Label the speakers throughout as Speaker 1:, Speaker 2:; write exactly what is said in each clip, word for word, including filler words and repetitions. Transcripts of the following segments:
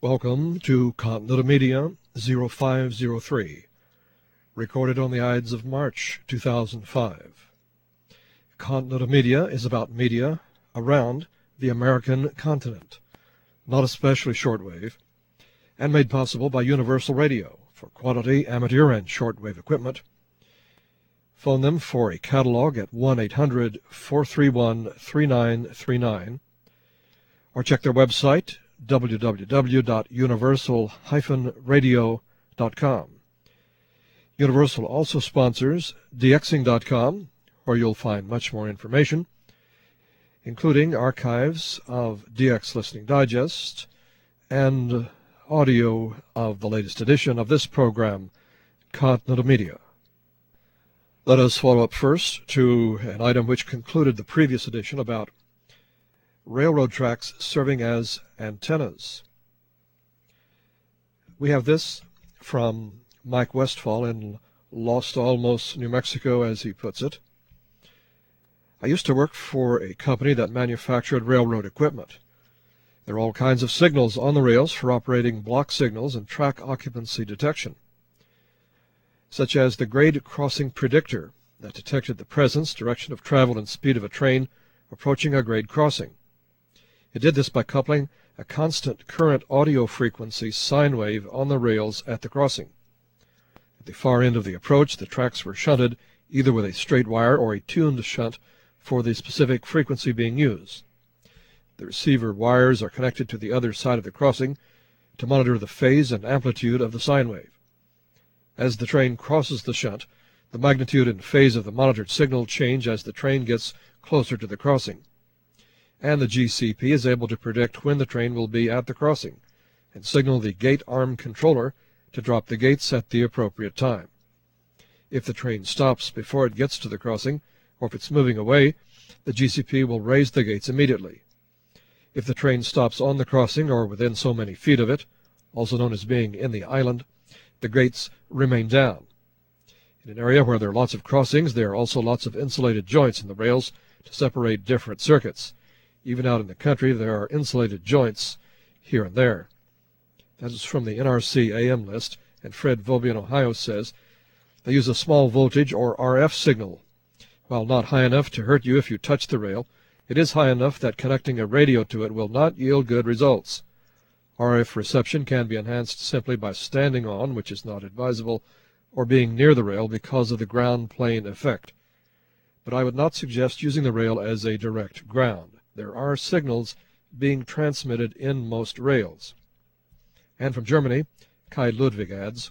Speaker 1: Welcome to Continental Media zero five zero three, recorded on the Ides of March two thousand five. Continental Media is about media around the American continent, not especially shortwave, and made possible by Universal Radio for quality amateur and shortwave equipment. Phone them for a catalog at one eight hundred, four three one, three nine three nine, or check their website w w w dot universal dash radio dot com. Universal also sponsors d x ing dot com, where you'll find much more information, including archives of D X Listening Digest and audio of the latest edition of this program, Continental Media. Let us follow up first to an item which concluded the previous edition about railroad tracks serving as antennas. We have this from Mike Westfall in Los Alamos, New Mexico, as he puts it. I used to work for a company that manufactured railroad equipment. There are all kinds of signals on the rails for operating block signals and track occupancy detection, such as the grade crossing predictor that detected the presence, direction of travel, and speed of a train approaching a grade crossing. It did this by coupling a constant current audio frequency sine wave on the rails at the crossing. At the far end of the approach, the tracks were shunted either with a straight wire or a tuned shunt for the specific frequency being used. The receiver wires are connected to the other side of the crossing to monitor the phase and amplitude of the sine wave. As the train crosses the shunt, the magnitude and phase of the monitored signal change as the train gets closer to the crossing, and the G C P is able to predict when the train will be at the crossing and signal the gate arm controller to drop the gates at the appropriate time. If the train stops before it gets to the crossing, or if it's moving away, the G C P will raise the gates immediately. If the train stops on the crossing or within so many feet of it, also known as being in the island, the gates remain down. In an area where there are lots of crossings, there are also lots of insulated joints in the rails to separate different circuits. Even out in the country, there are insulated joints here and there. That is from the N R C A M list, and Fred Vobie in Ohio says they use a small voltage or R F signal. While not high enough to hurt you if you touch the rail, it is high enough that connecting a radio to it will not yield good results. R F reception can be enhanced simply by standing on, which is not advisable, or being near the rail because of the ground plane effect. But I would not suggest using the rail as a direct ground. There are signals being transmitted in most rails. And from Germany, Kai Ludwig adds,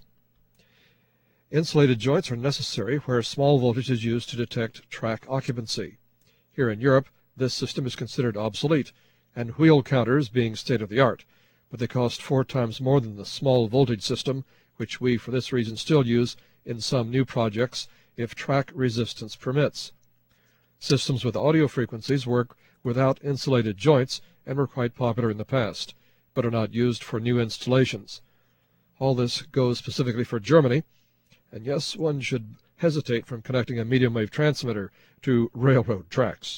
Speaker 1: insulated joints are necessary where small voltage is used to detect track occupancy. Here in Europe, this system is considered obsolete, and wheel counters being state-of-the-art, but they cost four times more than the small voltage system, which we for this reason still use in some new projects if track resistance permits. Systems with audio frequencies work without insulated joints and were quite popular in the past, but are not used for new installations. All this goes specifically for Germany, and yes, one should hesitate from connecting a medium-wave transmitter to railroad tracks.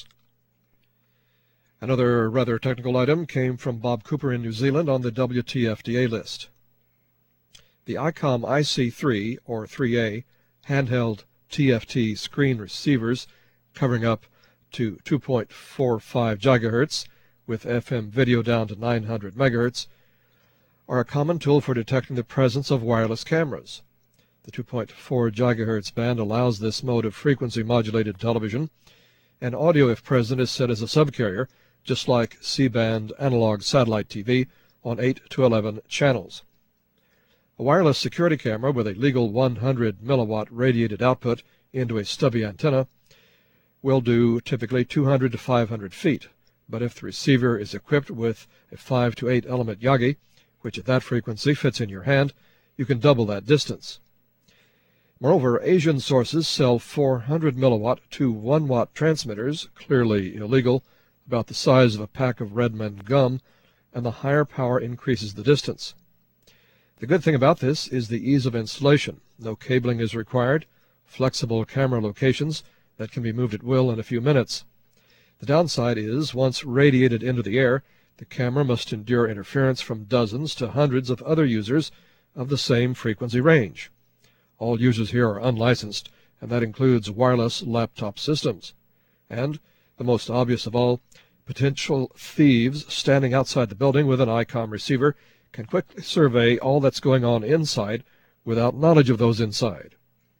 Speaker 1: Another rather technical item came from Bob Cooper in New Zealand on the W T F D A list. The I COM I C three, or three A, handheld T F T screen receivers covering up to two point four five gigahertz with F M video down to nine hundred megahertz, are a common tool for detecting the presence of wireless cameras. The two point four gigahertz band allows this mode of frequency modulated television, and audio, if present, is set as a subcarrier, just like C-band analog satellite T V on eight to eleven channels. A wireless security camera with a legal one hundred milliwatt radiated output into a stubby antenna will do typically two hundred to five hundred feet, but if the receiver is equipped with a five to eight element Yagi, which at that frequency fits in your hand, you can double that distance. Moreover, Asian sources sell four hundred milliwatt to one watt transmitters, clearly illegal, about the size of a pack of Redmond gum, and the higher power increases the distance. The good thing about this is the ease of installation. No cabling is required, flexible camera locations that can be moved at will in a few minutes. The downside is, once radiated into the air, the camera must endure interference from dozens to hundreds of other users of the same frequency range. All users here are unlicensed, and that includes wireless laptop systems. And, the most obvious of all, potential thieves standing outside the building with an I COM receiver can quickly survey all that's going on inside without knowledge of those inside.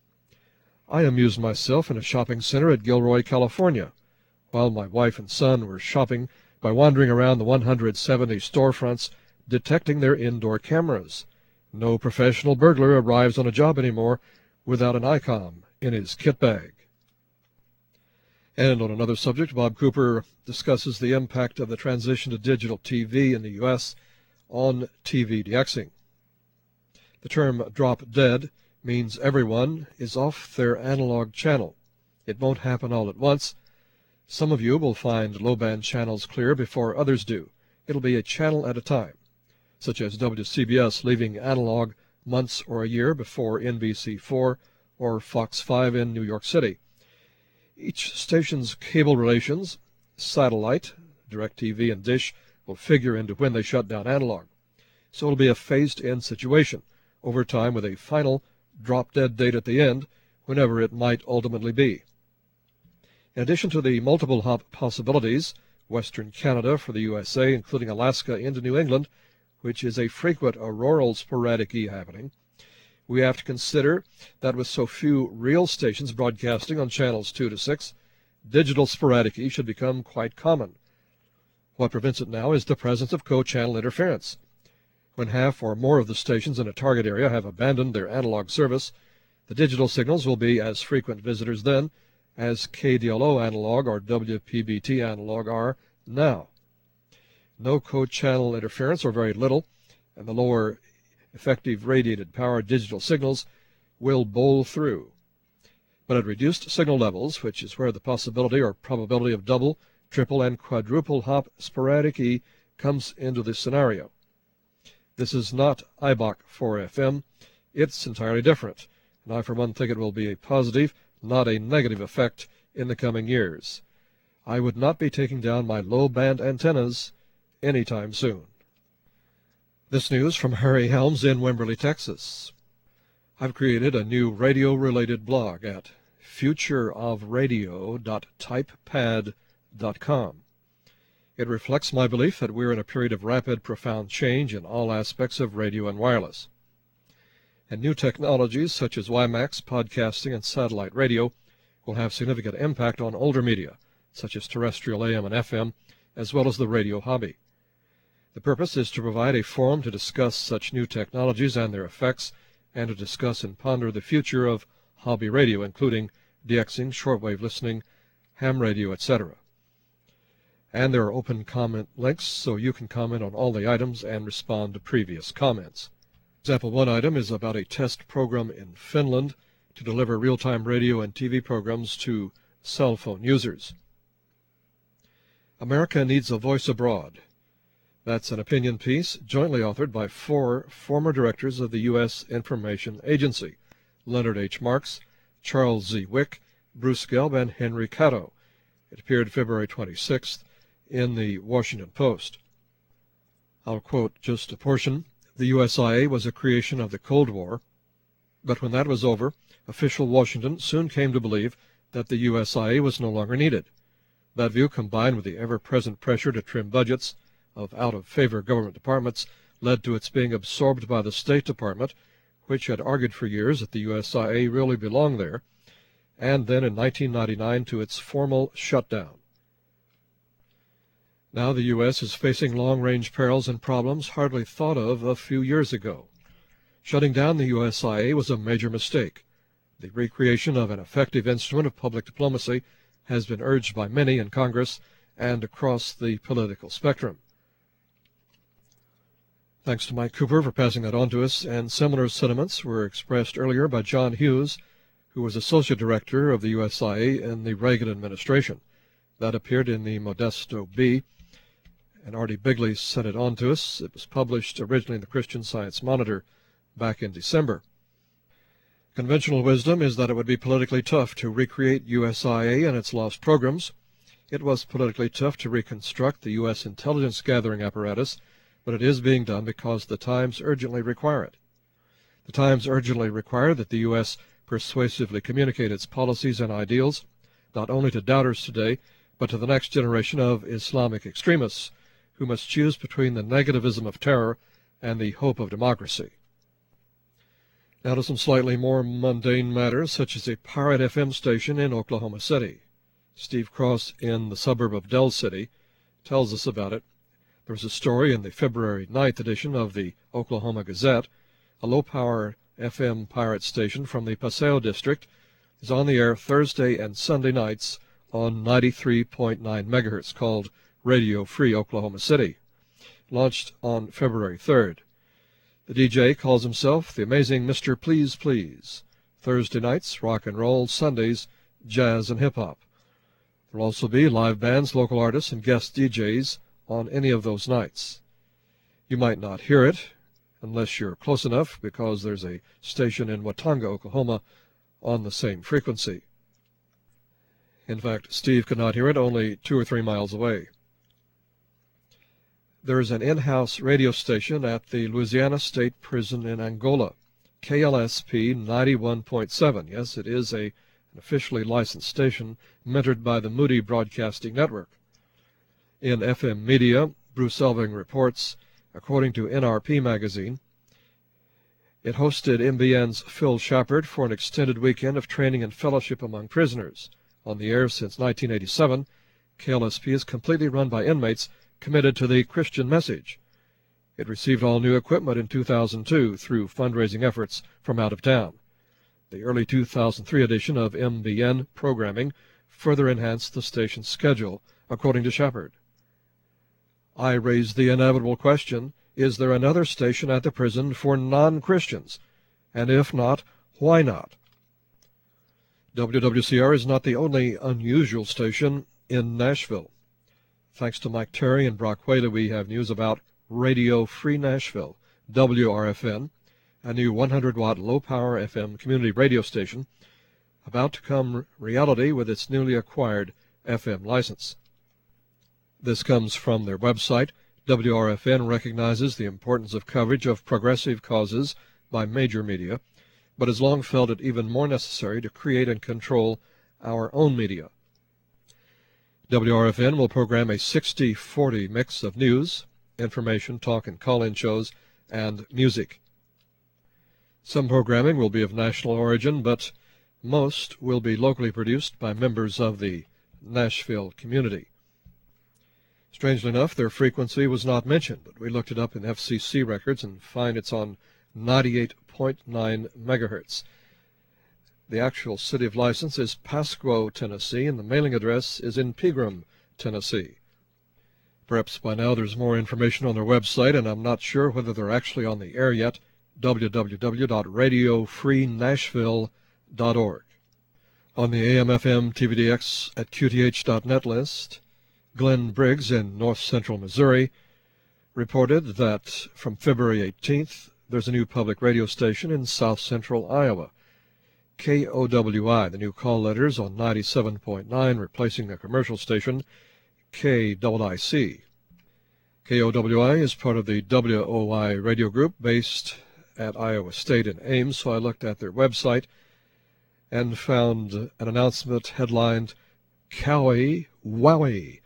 Speaker 1: I amused myself in a shopping center at Gilroy, California, while my wife and son were shopping by wandering around the one hundred seventy storefronts detecting their indoor cameras. No professional burglar arrives on a job anymore without an I COM in his kit bag. And on another subject, Bob Cooper discusses the impact of the transition to digital T V in the U S on T V DXing. The term drop dead means everyone is off their analog channel. It won't happen all at once. Some of you will find low-band channels clear before others do. It'll be a channel at a time, such as W C B S leaving analog months or a year before N B C four or Fox five in New York City. Each station's cable relations, satellite, DirecTV, and Dish will figure into when they shut down analog. So it'll be a phased-in situation, over time with a final drop-dead date at the end, whenever it might ultimately be. In addition to the multiple hop possibilities, Western Canada for the U S A, including Alaska into New England, which is a frequent auroral sporadic E happening, we have to consider that with so few real stations broadcasting on channels two to six, digital sporadic E should become quite common. What prevents it now is the presence of co-channel interference. When half or more of the stations in a target area have abandoned their analog service, the digital signals will be as frequent visitors then as K D L O analog or W P B T analog are now. No co-channel interference or very little, and the lower effective radiated power digital signals will bowl through. But at reduced signal levels, which is where the possibility or probability of double, triple, and quadruple hop sporadic E comes into the scenario. This is not I B O C four F M. It's entirely different, and I for one think it will be a positive, not a negative effect in the coming years. I would not be taking down my low-band antennas anytime soon. This news from Harry Helms in Wimberley, Texas. I've created a new radio-related blog at future of radio dot typepad dot com. It reflects my belief that we're in a period of rapid, profound change in all aspects of radio and wireless. And new technologies such as WiMAX, podcasting, and satellite radio will have significant impact on older media, such as terrestrial A M and F M, as well as the radio hobby. The purpose is to provide a forum to discuss such new technologies and their effects, and to discuss and ponder the future of hobby radio, including DXing, shortwave listening, ham radio, et cetera. And there are open comment links, so you can comment on all the items and respond to previous comments. Example one item is about a test program in Finland to deliver real-time radio and T V programs to cell phone users. America needs a voice abroad. That's an opinion piece jointly authored by four former directors of the U S Information Agency, Leonard H. Marks, Charles Z. Wick, Bruce Gelb, and Henry Caddo. It appeared February twenty-sixth in the Washington Post. I'll quote just a portion. The U S I A was a creation of the Cold War, but when that was over, official Washington soon came to believe that the U S I A was no longer needed. That view, combined with the ever-present pressure to trim budgets of out-of-favor government departments, led to its being absorbed by the State Department, which had argued for years that the U S I A really belonged there, and then in nineteen ninety-nine to its formal shutdown. Now the U S is facing long-range perils and problems hardly thought of a few years ago. Shutting down the U S I A was a major mistake. The recreation of an effective instrument of public diplomacy has been urged by many in Congress and across the political spectrum. Thanks to Mike Cooper for passing that on to us, and similar sentiments were expressed earlier by John Hughes, who was Associate Director of the U S I A in the Reagan administration. That appeared in the Modesto Bee, and Artie Bigley sent it on to us. It was published originally in the Christian Science Monitor back in December. Conventional wisdom is that it would be politically tough to recreate U S I A and its lost programs, It was politically tough to reconstruct the U S intelligence gathering apparatus, but it is being done because the times urgently require it. The times urgently require that the U S persuasively communicate its policies and ideals, not only to doubters today, but to the next generation of Islamic extremists, who must choose between the negativism of terror and the hope of democracy. Now to some slightly more mundane matters, such as a pirate F M station in Oklahoma City. Steve Cross in the suburb of Del City tells us about it. There was a story in the February ninth edition of the Oklahoma Gazette. A low-power F M pirate station from the Paseo district is on the air Thursday and Sunday nights on ninety-three point nine megahertz, called Radio Free Oklahoma City, launched on February third. The D J calls himself the amazing Mister Please Please. Thursday nights, rock and roll. Sundays, jazz and hip-hop. There will also be live bands, local artists, and guest D Js on any of those nights. You might not hear it unless you're close enough, because there's a station in Watonga, Oklahoma, on the same frequency. In fact, Steve could not hear it only two or three miles away. There is an in-house radio station at the Louisiana State Prison in Angola, K L S P ninety-one point seven. Yes, it is a, an officially licensed station mentored by the Moody Broadcasting Network. In F M media, Bruce Elving reports, according to N R P magazine, it hosted M B N's Phil Shepard for an extended weekend of training and fellowship among prisoners. On the air since nineteen eighty-seven, K L S P is completely run by inmates committed to the Christian message. It received all new equipment in two thousand two through fundraising efforts from out of town. The early two thousand three edition of M B N programming further enhanced the station's schedule, according to Shepard. I raised the inevitable question, is there another station at the prison for non-Christians? And if not, why not? W W C R is not the only unusual station in Nashville. Thanks to Mike Terry and Brock Whaley, we have news about Radio Free Nashville, W R F N, a new one hundred watt low-power F M community radio station, about to come reality with its newly acquired F M license. This comes from their website. W R F N recognizes the importance of coverage of progressive causes by major media, but has long felt it even more necessary to create and control our own media. W R F N will program a sixty forty mix of news, information, talk and call-in shows, and music. Some programming will be of national origin, but most will be locally produced by members of the Nashville community. Strangely enough, their frequency was not mentioned, but we looked it up in F C C records and find it's on ninety-eight point nine megahertz. The actual city of license is Pasquo, Tennessee, and the mailing address is in Pegram, Tennessee. Perhaps by now there's more information on their website, and I'm not sure whether they're actually on the air yet, w w w dot radio free nashville dot org. On the A M F M T V D X at Q T H dot net list, Glenn Briggs in north-central Missouri reported that from February eighteenth, there's a new public radio station in south-central Iowa. K O W I, the new call letters on ninety-seven point nine, replacing a commercial station, K I I C. K O W I is part of the W O I radio group based at Iowa State in Ames, so I looked at their website and found an announcement headlined, Cowie Wowie.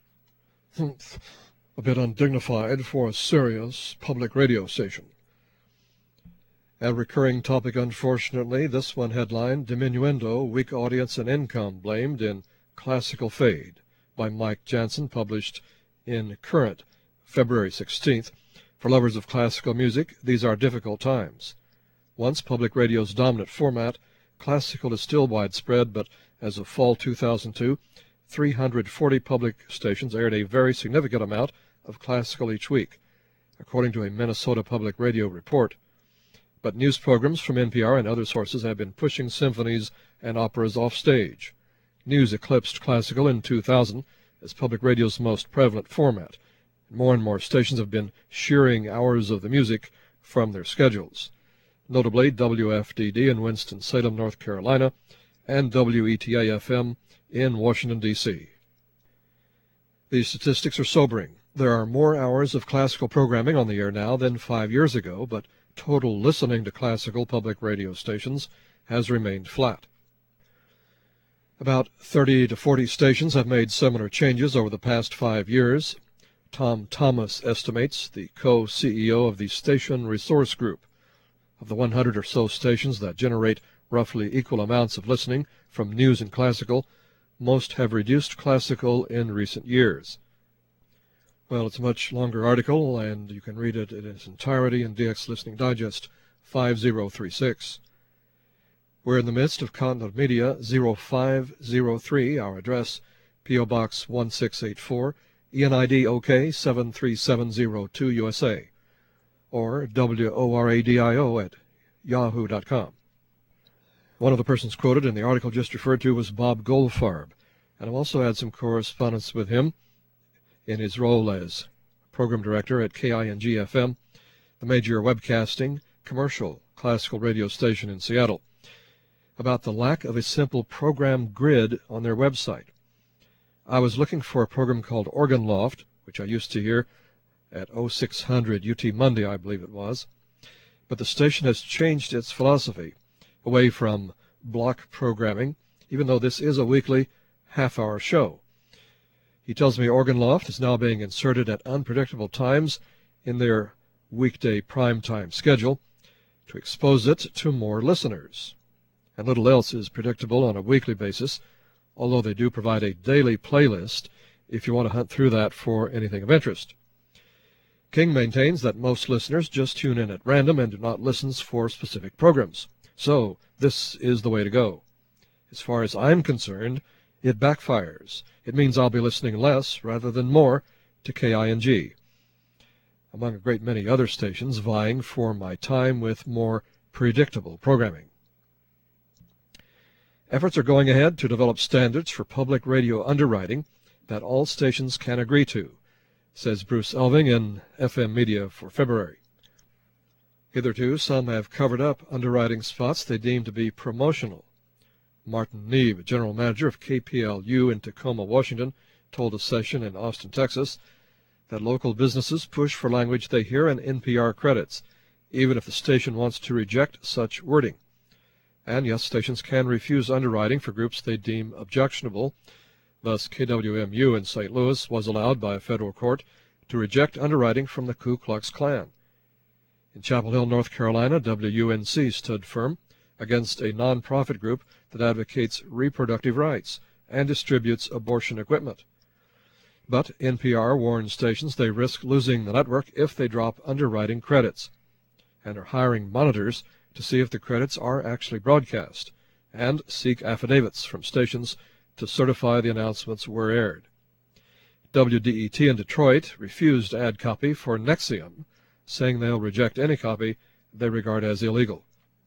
Speaker 1: A bit undignified for a serious public radio station. A recurring topic, unfortunately, this one headlined, Diminuendo, Weak Audience and Income Blamed in Classical Fade, by Mike Jansen, published in Current, February sixteenth. For lovers of classical music, these are difficult times. Once public radio's dominant format, classical is still widespread, but as of fall two thousand two, three hundred forty public stations aired a very significant amount of classical each week, according to a Minnesota Public Radio report. But news programs from N P R and other sources have been pushing symphonies and operas off stage. News eclipsed classical in two thousand as public radio's most prevalent format. More and more stations have been shearing hours of the music from their schedules, notably W F D D in Winston-Salem, North Carolina, and W E T A F M in Washington, D C These statistics are sobering. There are more hours of classical programming on the air now than five years ago, but total listening to classical public radio stations has remained flat. About thirty to forty stations have made similar changes over the past five years. Tom Thomas estimates, the co-C E O of the Station Resource Group. Of the one hundred or so stations that generate roughly equal amounts of listening from news and classical, most have reduced classical in recent years. Well, it's a much longer article, and you can read it in its entirety in D X Listening Digest five oh three six. We're in the midst of Continental Media zero five zero three, our address, P O Box one six eight four, E N I D O K seven three seven zero two U S A, or W O R A D I O at yahoo dot com. One of the persons quoted in the article just referred to was Bob Goldfarb, and I've also had some correspondence with him in his role as program director at K I N G F M, the major webcasting commercial classical radio station in Seattle, about the lack of a simple program grid on their website. I was looking for a program called Organ Loft, which I used to hear at oh six hundred U T Monday, I believe it was, but the station has changed its philosophy away from block programming, even though this is a weekly half-hour show. He tells me Organ Loft is now being inserted at unpredictable times in their weekday primetime schedule to expose it to more listeners. And little else is predictable on a weekly basis, although they do provide a daily playlist if you want to hunt through that for anything of interest. King maintains that most listeners just tune in at random and do not listen for specific programs. So this is the way to go. As far as I'm concerned, it backfires. It means I'll be listening less rather than more to K I N G, among a great many other stations vying for my time with more predictable programming. Efforts are going ahead to develop standards for public radio underwriting that all stations can agree to, says Bruce Elving in F M Media for February. Hitherto, some have covered up underwriting spots they deem to be promotional. Martin Neebe, general manager of K P L U in Tacoma, Washington, told a session in Austin, Texas, that local businesses push for language they hear in N P R credits, even if the station wants to reject such wording. And yes, stations can refuse underwriting for groups they deem objectionable. Thus, K W M U in Saint Louis was allowed by a federal court to reject underwriting from the Ku Klux Klan. In Chapel Hill, North Carolina, W U N C stood firm against a nonprofit group that advocates reproductive rights and distributes abortion equipment. But N P R warns stations they risk losing the network if they drop underwriting credits, and are hiring monitors to see if the credits are actually broadcast, and seek affidavits from stations to certify the announcements were aired. W D E T in Detroit refused to add copy for Nexium, saying they'll reject any copy they regard as illegal.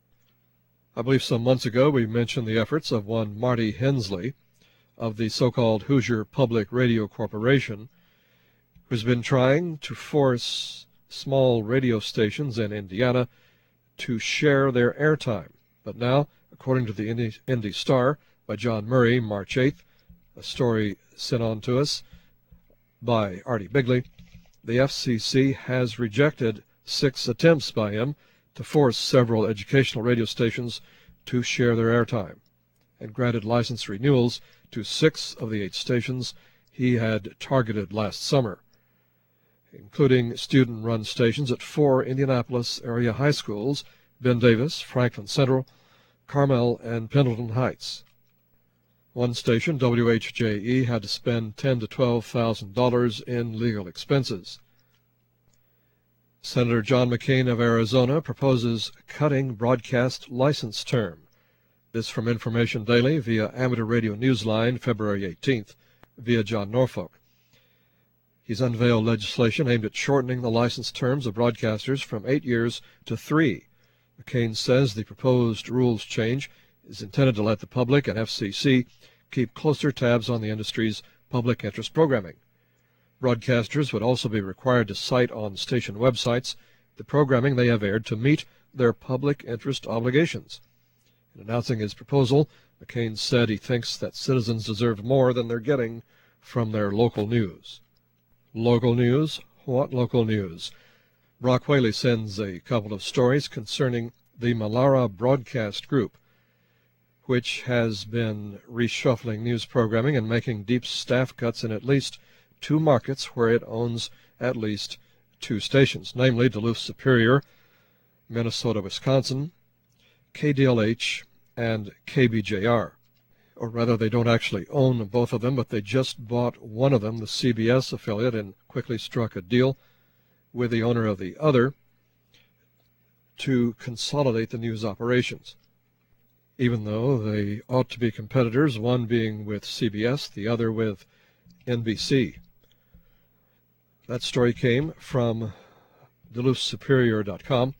Speaker 1: I believe some months ago we mentioned the efforts of one Marty Hensley of the so-called Hoosier Public Radio Corporation, who's been trying to force small radio stations in Indiana to share their airtime. But now, according to the Indy, Indy Star by John Murray, March eighth, a story sent on to us by Artie Bigley, the F C C has rejected six attempts by him to force several educational radio stations to share their airtime, and granted license renewals to six of the eight stations he had targeted last summer, including student-run stations at four Indianapolis area high schools, Ben Davis, Franklin Central, Carmel, and Pendleton Heights. One station, W H J E, had to spend ten thousand to twelve thousand dollars in legal expenses. Senator John McCain of Arizona proposes cutting broadcast license term. This from Information Daily via Amateur Radio Newsline, February eighteenth, via John Norfolk. He's unveiled legislation aimed at shortening the license terms of broadcasters from eight years to three. McCain says the proposed rules change is intended to let the public and F C C keep closer tabs on the industry's public interest programming. Broadcasters would also be required to cite on station websites the programming they have aired to meet their public interest obligations. In announcing his proposal, McCain said he thinks that citizens deserve more than they're getting from their local news. Local news? What local news? Brock Whaley sends a couple of stories concerning the Malara Broadcast Group, which has been reshuffling news programming and making deep staff cuts in at least two markets where it owns at least two stations, namely Duluth Superior, Minnesota, Wisconsin, K D L H, and K B J R. Or rather, they don't actually own both of them, but they just bought one of them, the C B S affiliate, and quickly struck a deal with the owner of the other to consolidate the news operations. Even though they ought to be competitors, one being with C B S, the other with N B C. That story came from Duluth Superior dot com.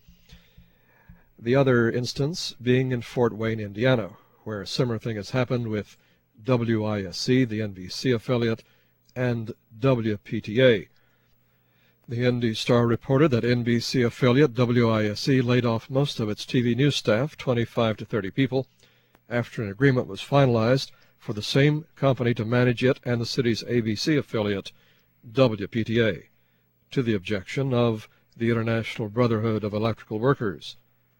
Speaker 1: The other instance being in Fort Wayne, Indiana, where a similar thing has happened with W I S C, the N B C affiliate, and W P T A. The Indy Star reported that N B C affiliate W I S C laid off most of its T V news staff, twenty-five to thirty people, after an agreement was finalized for the same company to manage it and the city's A B C affiliate, W P T A, to the objection of the International Brotherhood of Electrical Workers.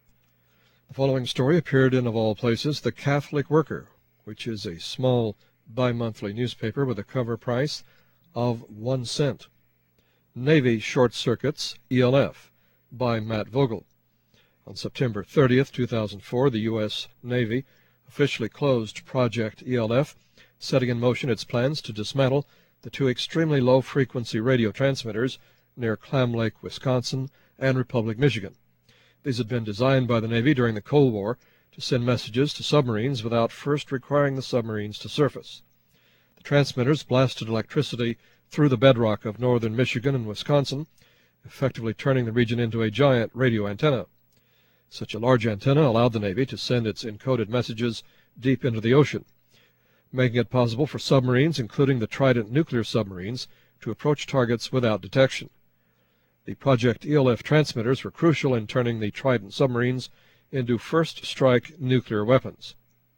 Speaker 1: The following story appeared in, of all places, The Catholic Worker, which is a small bi-monthly newspaper with a cover price of one cent. Navy Short Circuits E L F by Matt Vogel. On September thirtieth, two thousand four, the U S Navy officially closed Project E L F, setting in motion its plans to dismantle the two extremely low-frequency radio transmitters near Clam Lake, Wisconsin, and Republic, Michigan. These had been designed by the Navy during the Cold War to send messages to submarines without first requiring the submarines to surface. The transmitters blasted electricity through the bedrock of northern Michigan and Wisconsin, effectively turning the region into a giant radio antenna. Such a large antenna allowed the Navy to send its encoded messages deep into the ocean, making it possible for submarines, including the Trident nuclear submarines, to approach targets without detection. The Project E L F transmitters were crucial in turning the Trident submarines into first-strike nuclear weapons.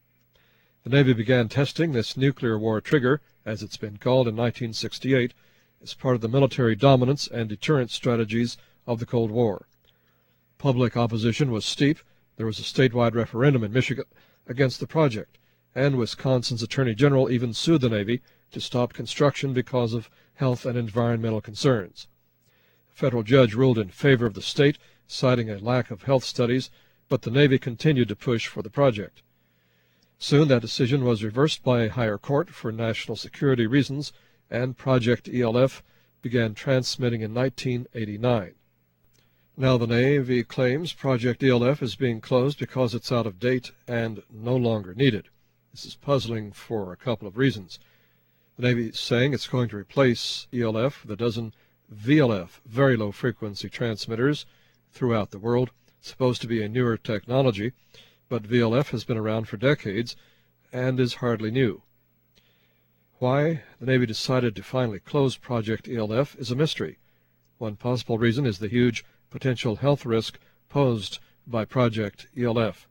Speaker 1: The Navy began testing this nuclear war trigger, as it's been called, in nineteen sixty-eight, as part of the military dominance and deterrence strategies of the Cold War. Public opposition was steep. There was a statewide referendum in Michigan against the project, and Wisconsin's Attorney General even sued the Navy to stop construction because of health and environmental concerns. A federal judge ruled in favor of the state, citing a lack of health studies, but the Navy continued to push for the project. Soon that decision was reversed by a higher court for national security reasons, and Project E L F began transmitting in nineteen eighty-nine. Now the Navy claims Project E L F is being closed because it's out of date and no longer needed. This is puzzling for a couple of reasons. The Navy is saying it's going to replace E L F with a dozen V L F, very low frequency transmitters, throughout the world. It's supposed to be a newer technology, but V L F has been around for decades and is hardly new. Why the Navy decided to finally close Project E L F is a mystery. One possible reason is the huge potential health risk posed by Project E L F.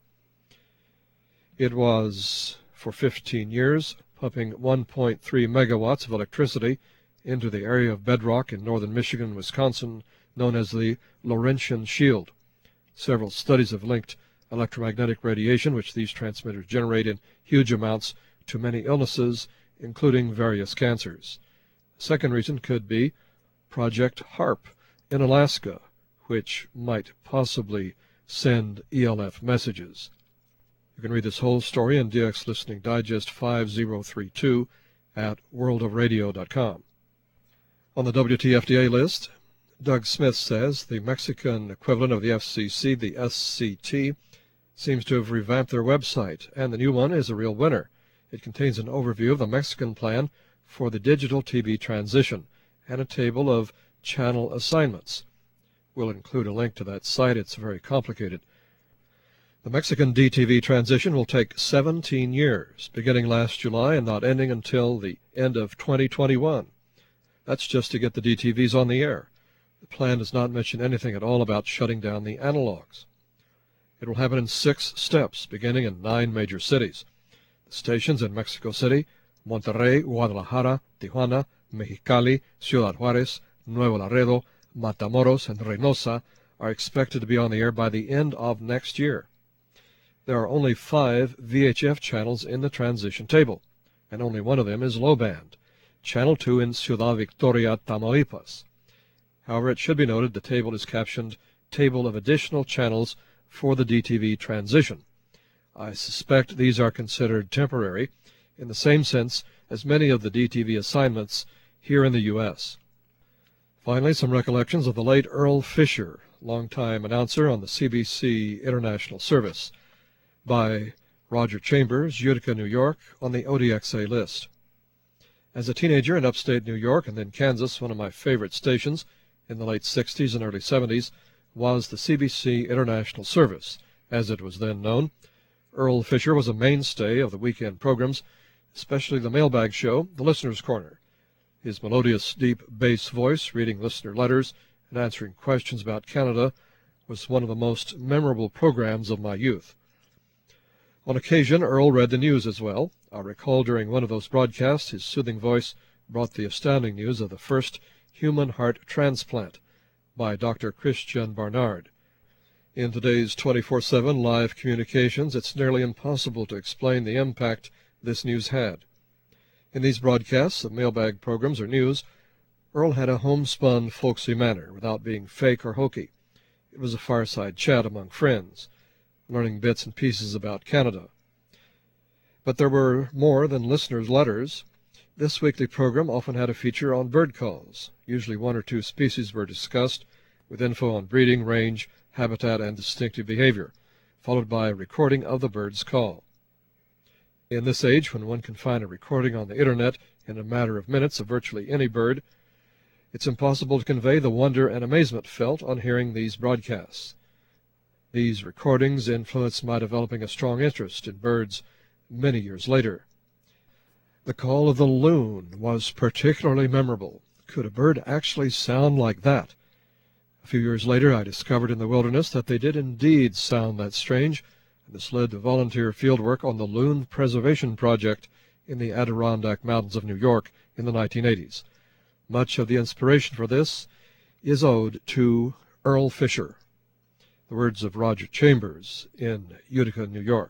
Speaker 1: It was, for fifteen years, pumping one point three megawatts of electricity into the area of bedrock in northern Michigan and Wisconsin known as the Laurentian Shield. Several studies have linked electromagnetic radiation, which these transmitters generate in huge amounts, to many illnesses, including various cancers. The second reason could be Project HARP in Alaska, which might possibly send E L F messages. You can read this whole story in D X Listening Digest five oh three two at world of radio dot com. On the W T F D A list, Doug Smith says the Mexican equivalent of the F C C, the S C T, seems to have revamped their website, and the new one is a real winner. It contains an overview of the Mexican plan for the digital T V transition and a table of channel assignments. We'll include a link to that site. It's very complicated. The Mexican D T V transition will take seventeen years, beginning last July and not ending until the end of twenty twenty-one. That's just to get the D T Vs on the air. The plan does not mention anything at all about shutting down the analogs. It will happen in six steps, beginning in nine major cities. The stations in Mexico City Monterrey, Guadalajara, Tijuana, Mexicali, Ciudad Juarez, Nuevo Laredo, Matamoros, and Reynosa are expected to be on the air by the end of next year. There are only five V H F channels in the transition table, and only one of them is low band, Channel two in Ciudad Victoria, Tamaulipas. However, it should be noted the table is captioned Table of Additional Channels for the D T V Transition. I suspect these are considered temporary, in the same sense as many of the D T V assignments here in the U S Finally, some recollections of the late Earl Fisher, longtime announcer on the C B C International Service, by Roger Chambers, Utica, New York, on the O D X A list. As a teenager in upstate New York and then Kansas, one of my favorite stations in the late sixties and early seventies was the C B C International Service, as it was then known. Earl Fisher was a mainstay of the weekend programs, especially the mailbag show, The Listener's Corner. His melodious, deep bass voice, reading listener letters and answering questions about Canada, was one of the most memorable programs of my youth. On occasion, Earl read the news as well. I recall during one of those broadcasts his soothing voice brought the astounding news of the first human heart transplant by Doctor Christian Barnard. In today's twenty-four seven live communications, it's nearly impossible to explain the impact this news had. In these broadcasts of mailbag programs or news, Earl had a homespun, folksy manner, without being fake or hokey. It was a fireside chat among friends, learning bits and pieces about Canada. But there were more than listeners' letters. This weekly program often had a feature on bird calls. Usually one or two species were discussed, with info on breeding, range, habitat, and distinctive behavior, followed by a recording of the bird's call. In this age, when one can find a recording on the Internet in a matter of minutes of virtually any bird, it's impossible to convey the wonder and amazement felt on hearing these broadcasts. These recordings influenced my developing a strong interest in birds many years later. The call of the loon was particularly memorable. Could a bird actually sound like that? A few years later I discovered in the wilderness that they did indeed sound that strange, and this led to volunteer fieldwork on the Loon Preservation Project in the Adirondack Mountains of New York in the nineteen eighties. Much of the inspiration for this is owed to Earl Fisher. The words of Roger Chambers in Utica, New York.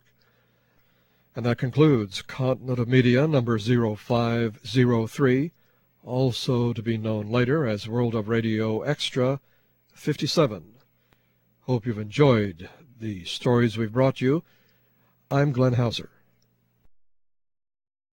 Speaker 1: And that concludes Continent of Media number zero five zero three, also to be known later as World of Radio Extra fifty-seven. Hope you've enjoyed the stories we've brought you. I'm Glenn Hauser.